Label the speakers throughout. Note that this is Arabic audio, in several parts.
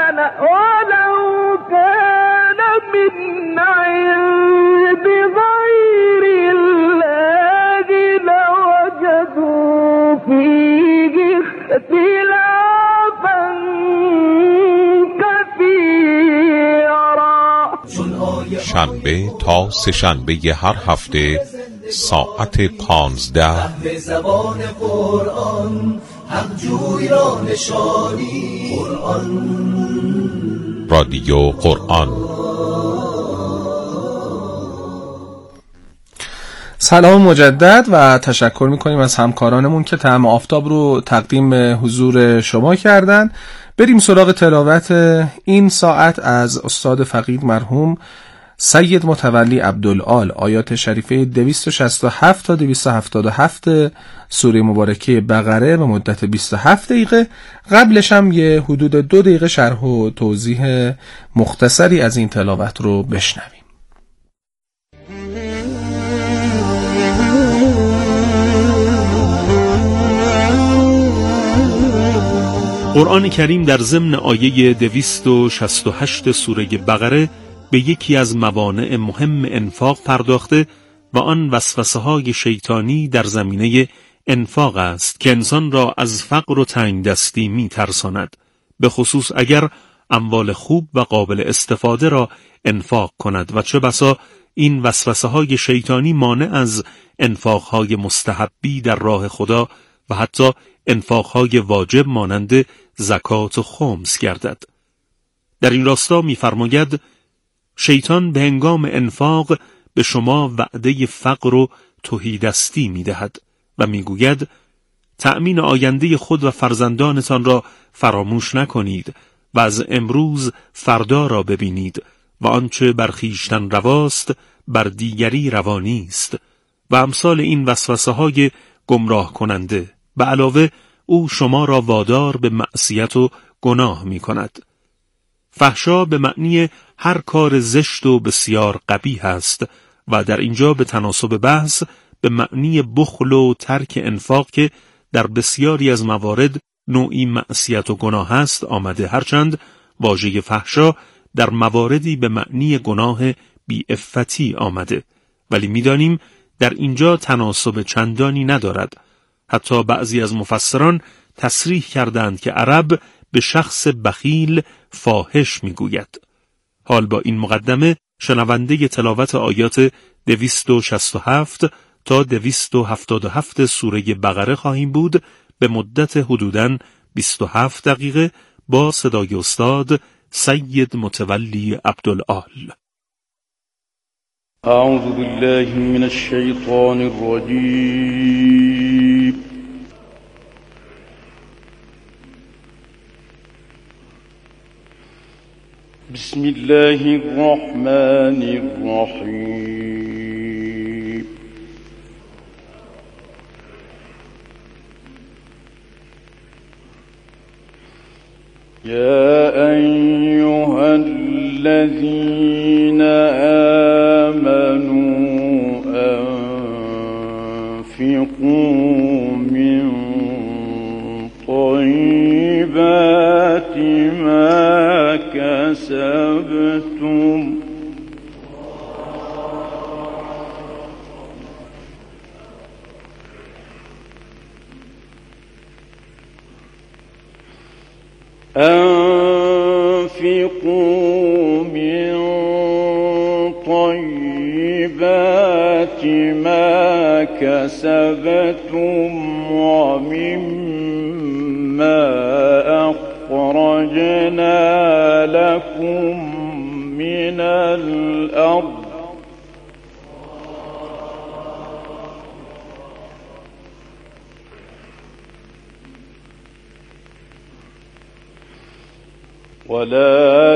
Speaker 1: ولو كان من عند غير الله لوجدوا فيه اختلافا كثيرا.
Speaker 2: شنبه تا سه‌شنبه هر هفته ساعت 15
Speaker 3: به زبان قرآن حق جوی را نشانی قرآن.
Speaker 2: رادیو قرآن.
Speaker 4: سلام مجدد و تشکر میکنیم از همکارانمون که طعم آفتاب رو تقدیم به حضور شما کردن. بریم سراغ تلاوت این ساعت از استاد فقید مرحوم سید متولی عبدالعال، آیات شریفه 267 تا 277 سوره مبارکه بقره به مدت 27 دقیقه. قبلش هم یه حدود 2 دقیقه شرح و توضیح مختصری از این تلاوت رو بشنویم.
Speaker 5: قرآن کریم در ضمن آیه 268 سوره بقره به یکی از موانع مهم انفاق پرداخته و آن وسوسه‌های شیطانی در زمینه انفاق است که انسان را از فقر و تنگ دستی می ترساند، به خصوص اگر اموال خوب و قابل استفاده را انفاق کند و چه بسا این وسوسه‌های شیطانی مانع از انفاق‌های مستحبی در راه خدا و حتی انفاق‌های واجب مانند زکات و خمس گردد. در این راستا می‌فرماید شیطان به هنگام انفاق به شما وعده فقر و تهیدستی می‌دهد و می‌گوید تأمین آینده خود و فرزندانتان را فراموش نکنید و از امروز فردا را ببینید و آنچه بر خویشتن رواست بر دیگری روا نیست و امثال این وسوسه‌های گمراه کننده. به علاوه او شما را وادار به معصیت و گناه می کند. فحشا به معنی هر کار زشت و بسیار قبیح است و در اینجا به تناسب بحث به معنی بخل و ترک انفاق که در بسیاری از موارد نوعی معصیت و گناه است آمده، هرچند واژه فحشا در مواردی به معنی گناه بی‌عفتی آمده، ولی می‌دانیم در اینجا تناسب چندانی ندارد. حتی بعضی از مفسران تصریح کردند که عرب به شخص بخیل فاحش میگوید. حال با این مقدمه شنونده تلاوت آیات 267 تا 277 سوره بقره خواهیم بود به مدت حدوداً 27 دقیقه با صدای استاد سید متولی عبدالعال.
Speaker 6: اعوذ بالله من الشیطان الرجیم. بسم الله الرحمن الرحیم. یا ایها الذین آمنوا انفقوا من طیبات ما کسبتم أنفقوا من طيبات ما كسبتم ومما أخرجنا لكم من الأرض ولا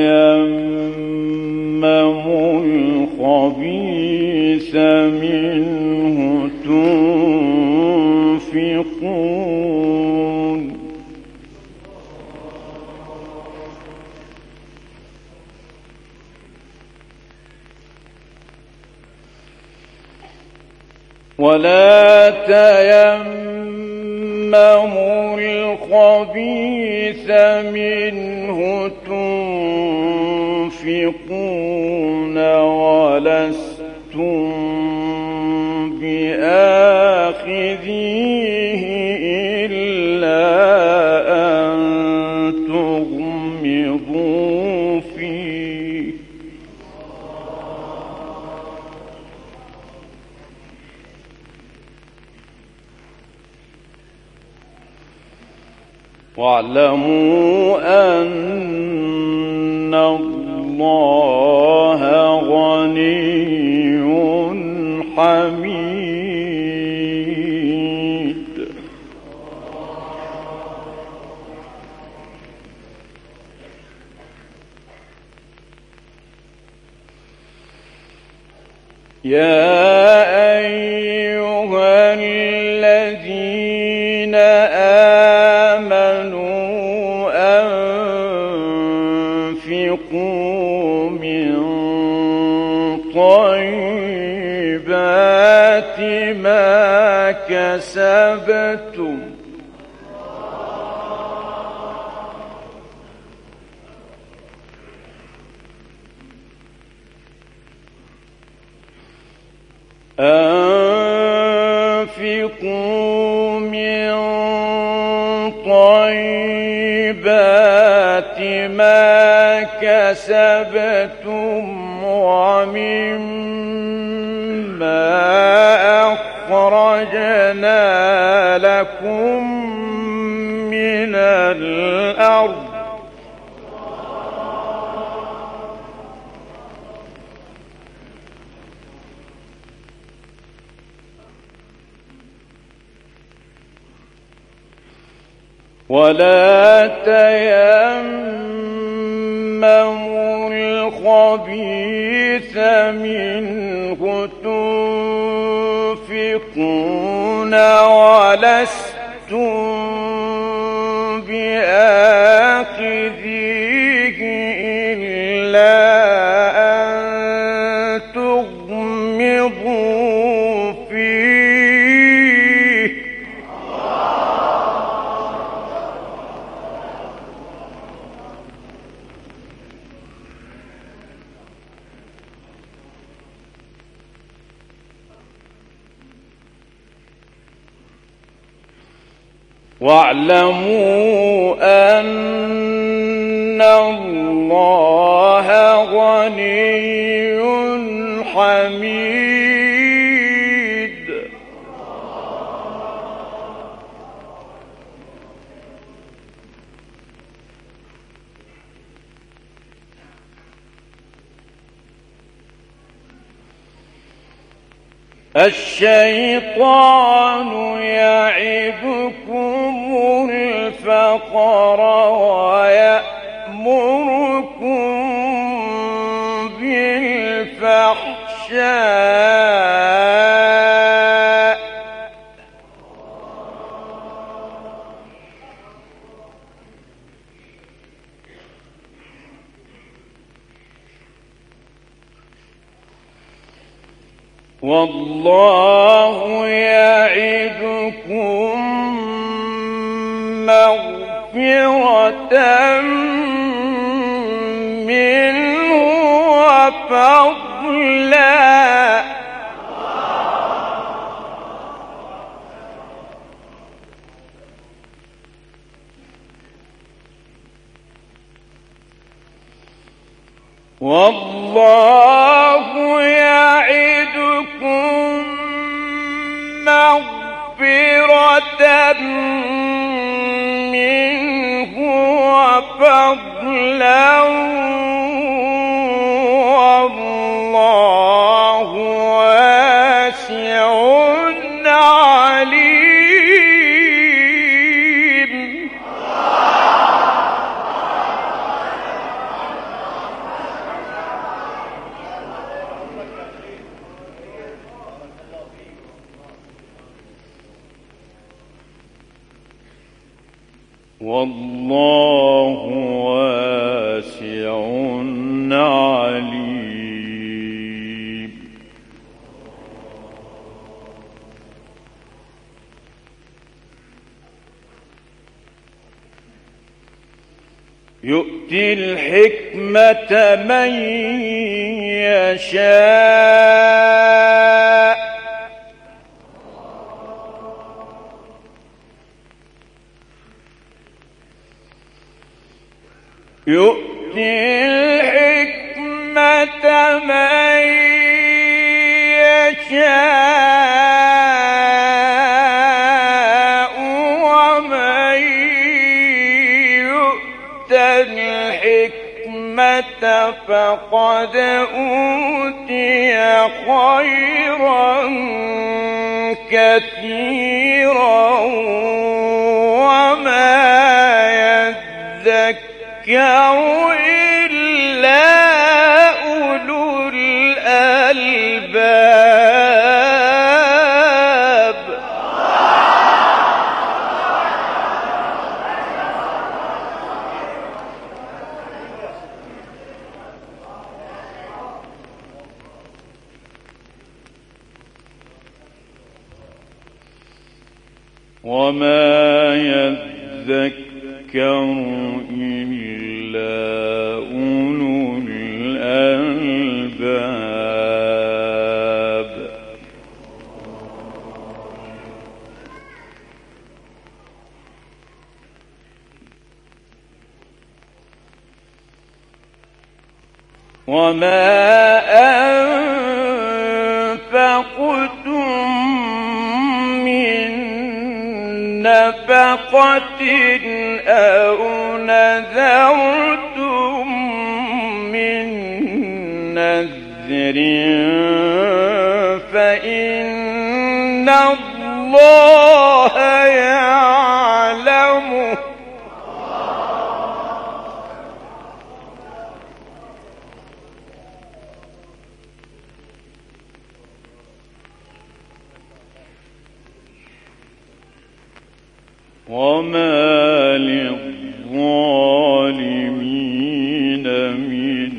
Speaker 6: تيمموا الخبيث منه تنفقون ولا تيمموا الخبيث منه تنفقون ولستم بآخذيه إلا أن تغمضوا فيه واعلموا أن الله غني حميد. يا أيها الذين آمنوا أنفقوا من طيبات ما كسبتم أنفقوا من طيبات ما كسبتم ومما أخرجنا لكم من الأرض ولا تيمموا الخبيث منه تنفقون ولستم بآخذيه إلا أن تغمضوا فيه واعلموا أن الله غني حميد. الشيطان يعدكم الفقر ويأمركم بالفحشاء والله يعدكم مغفرة منه وفضلا والله يعدكم مغفرة منه وفضلا والله واسع عليم. والله واسع عليم. الحكمة من يشاء يؤتي الحكمة من يشاء ومن يؤت الحكمة فقد أوتي خيرا كثيرا وما يذكر إلا أولو الألباب. وما يذكر إلا أولو الألباب. وما أنفقتم من نفقة أو نذرتم من نذر فإن الله يعلمه وما للظالمين من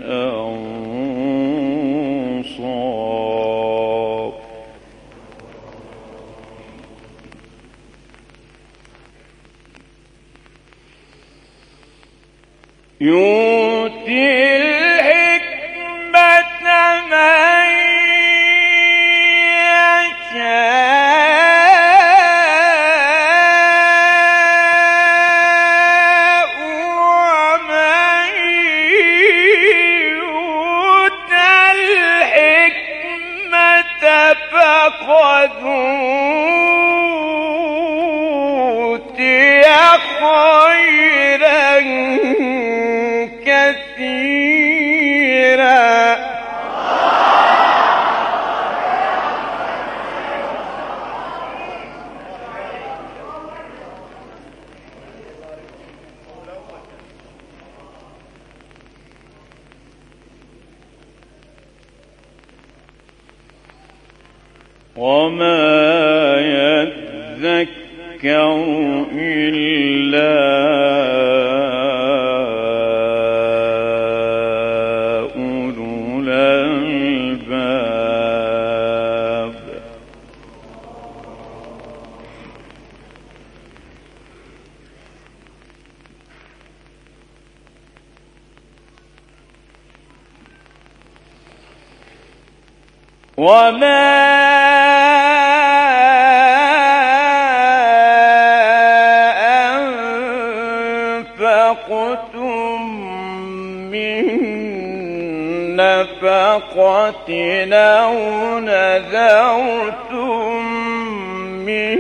Speaker 6: أنصار. يؤتي الحكمة من يشاء ومن يؤت الحكمة فقد أوتي خيرا كثيرا وما يذكر إلا أولو الألباب. وما أنفقتم من نفقة أو نذرتم من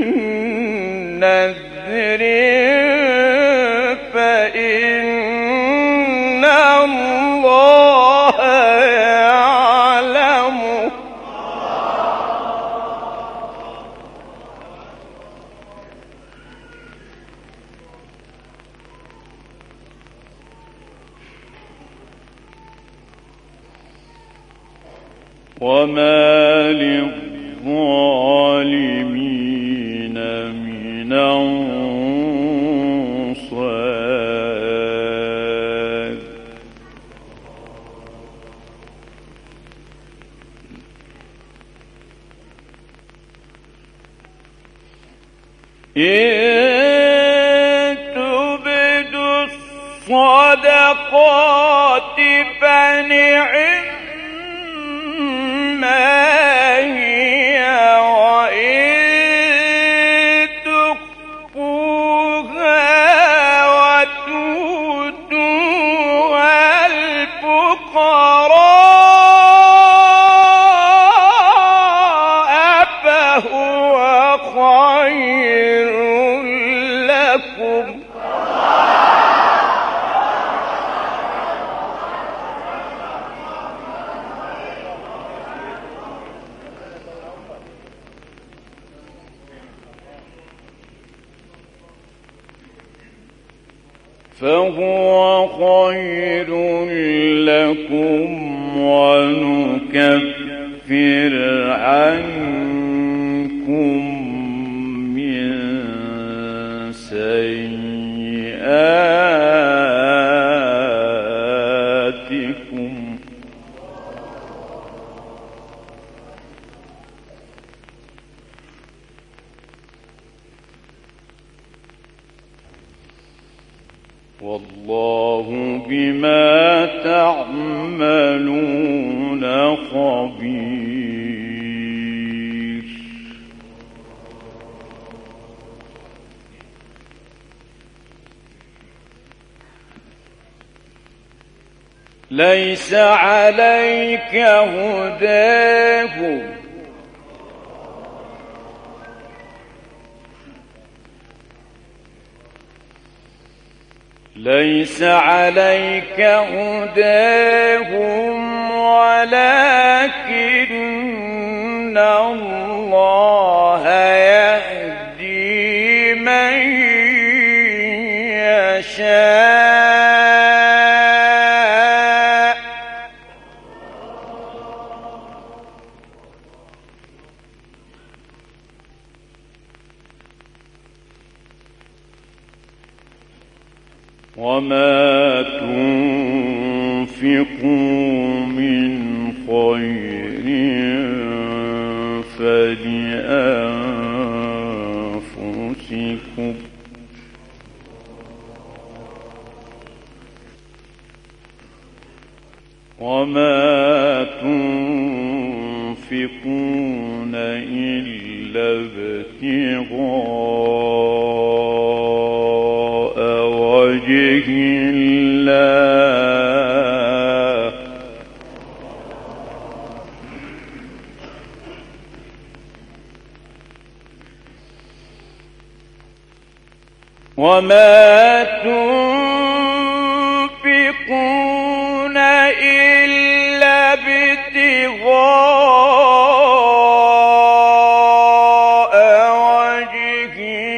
Speaker 6: نذر فإن الله يعلمه وما للظالمين من أنصار. إن تبدوا الصدقات صدقات فنعما هي وإن تخفوها وتؤتوها الفقراء فهو خير لكم ونكفر عنكم من سيئاتكم والله بما تعملون خبير ليس عليك هداهم ليس عليك هداهم ولكن الله يهدي من يشاء وما تنفقوا من خير فلأنفسكم وما تنفقون إلا ابتغاء وجه الله وما تنفقون إلا ابتغاء وجه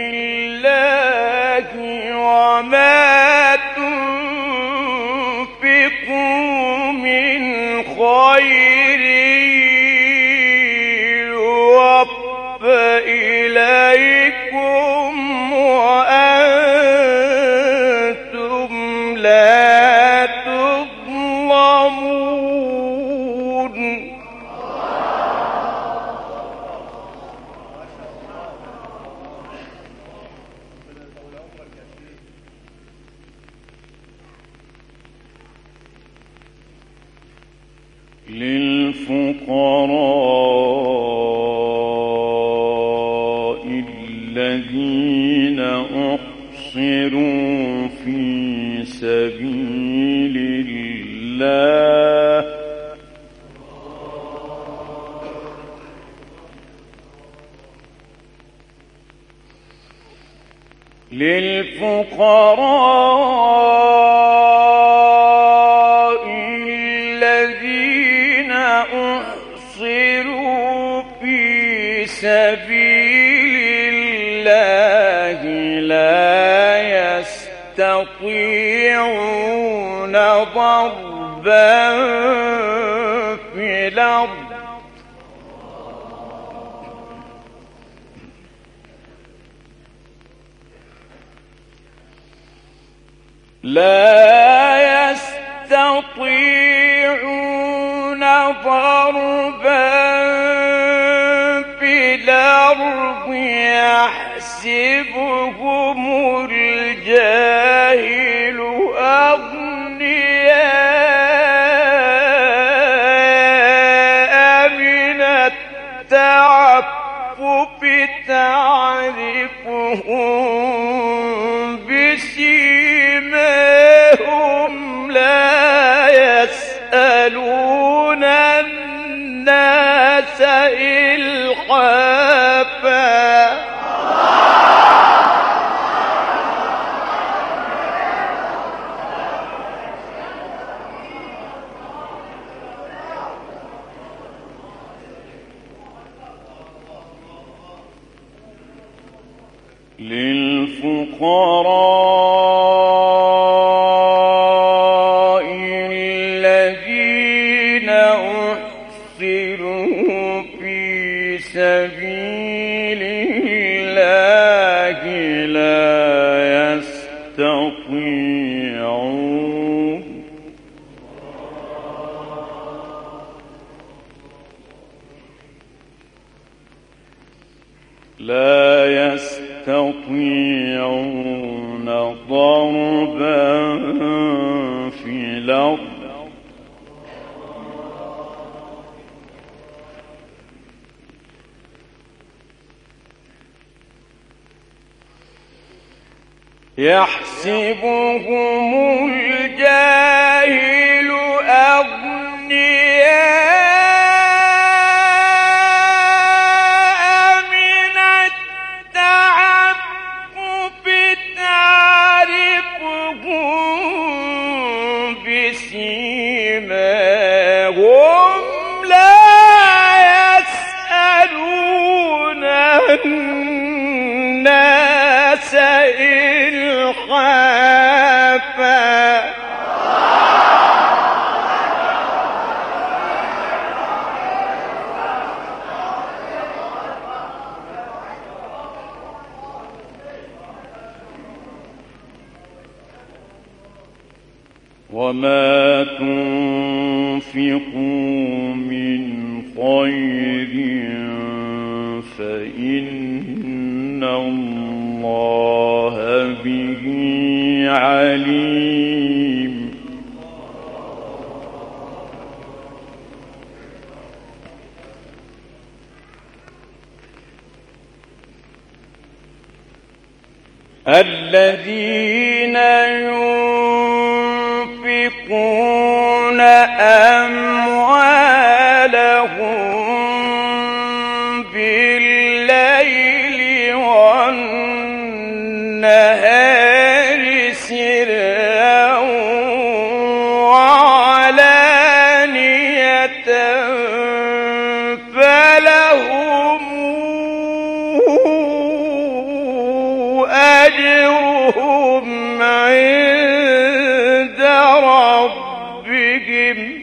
Speaker 6: الله وما تنفقوا من خير يوفى إليكم وأنتم لا تظلمون للفقراء الذين أحصروا في سبيل الله الذين أحصروا في سبيل الله لا يستطيعون ضربا في الأرض لا يستطيعون ضربا في الأرض يحسبهم الجاهل أغنياء بسيماهم لا يسألون الناس إلحافا للفقراء الذين أحصروا في سبيل الله لا يستطيعون ضربا في الأرض يحسبهم الجاهل أغنياء من التعفف تعرفهم بسيماهم لا يسألون الناس إلحافا وما تنفقوا من خير فإن الله به عليم الذين ينفقون أموالهم بالليل والنهار سرا وعلانية فلهم أجرهم عند ربهم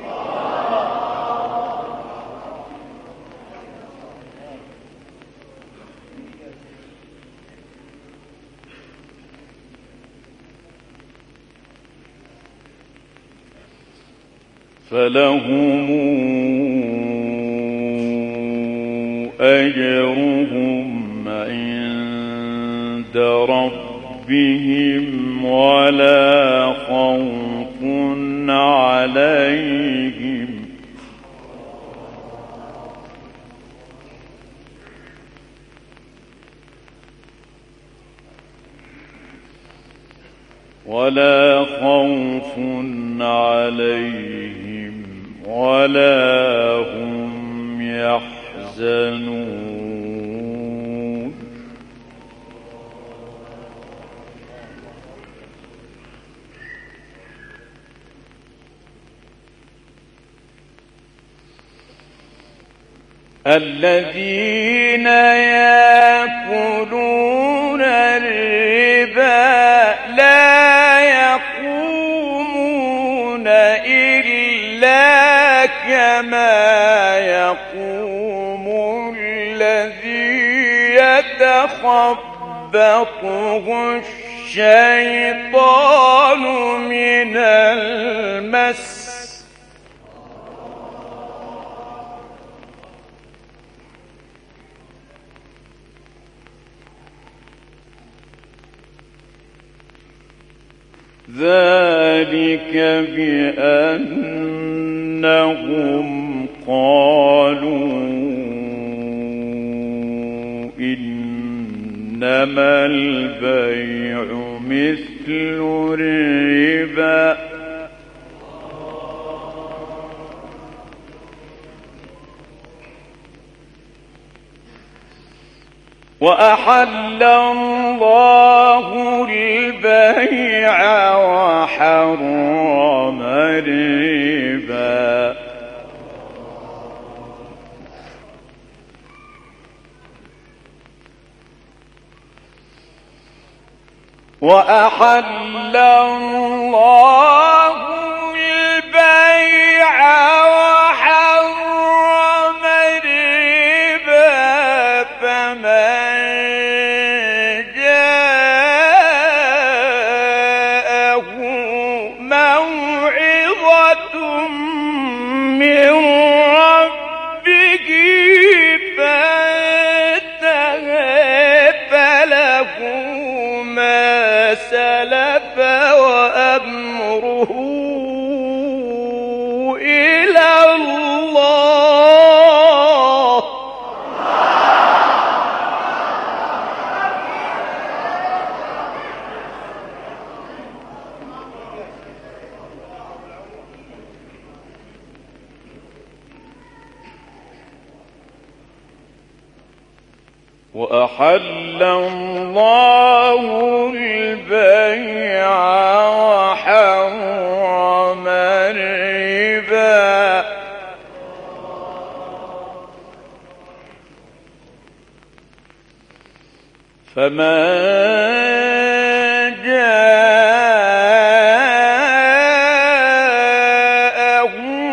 Speaker 6: فلهم أجرهم عند ربهم ولا خوف عليهم ولا هم يحزنون الذين يأكلون الربا لا يقومون إلا كما يقوم الذي يتخبطه الشيطان من المس ذلك بأنهم قالوا إنما إنما البيع مثل الربا وأحل الله البيع وحرم الربا وأحل الله البيع وحرم الربا فمن جاءه موعظة من ربه فانتهى فله ما سلف وأمره إلى الله وأحل الله البيع وحرم الربا فمن جاءه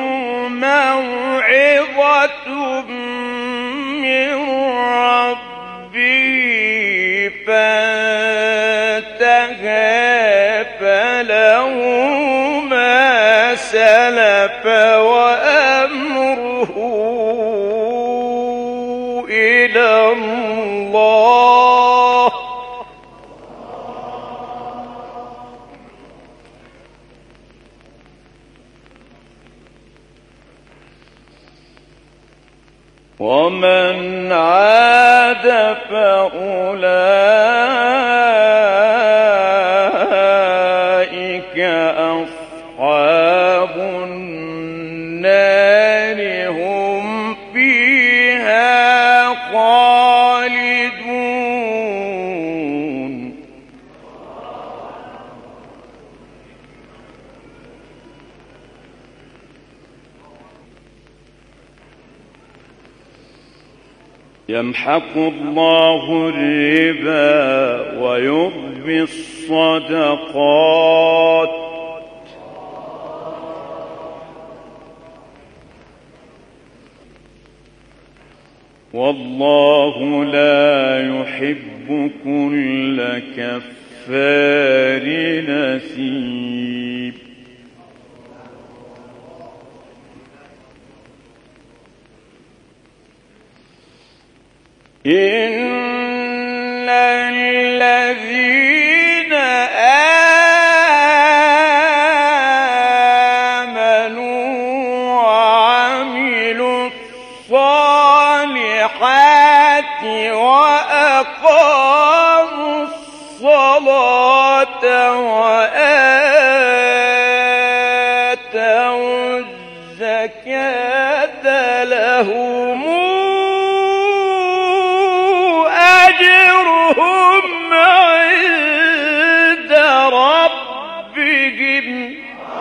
Speaker 6: موعظة من ربه فانتهى فله ما سلف وأمره إلى الله ومن عاد فأولئك أصحاب النار هم فيها خالدون يمحق الله الربا ويربي الصدقات والله لا يحب كل كفار نثيم إن الذين آمنوا وعملوا الصالحات وأقاموا الصلاة وآتوا الزكاة لهم أجرهم عند ربهم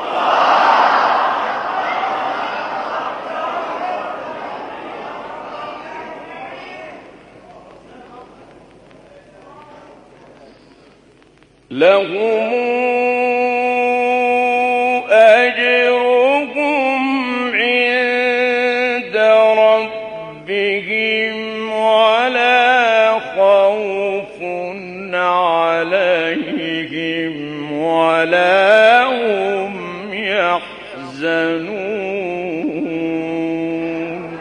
Speaker 6: لهم أجرهم عند ربهم ولا خوف عليهم ولا هم يحزنون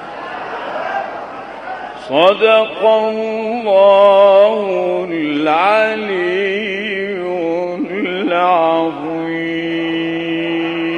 Speaker 6: صدق الله العلي العظيم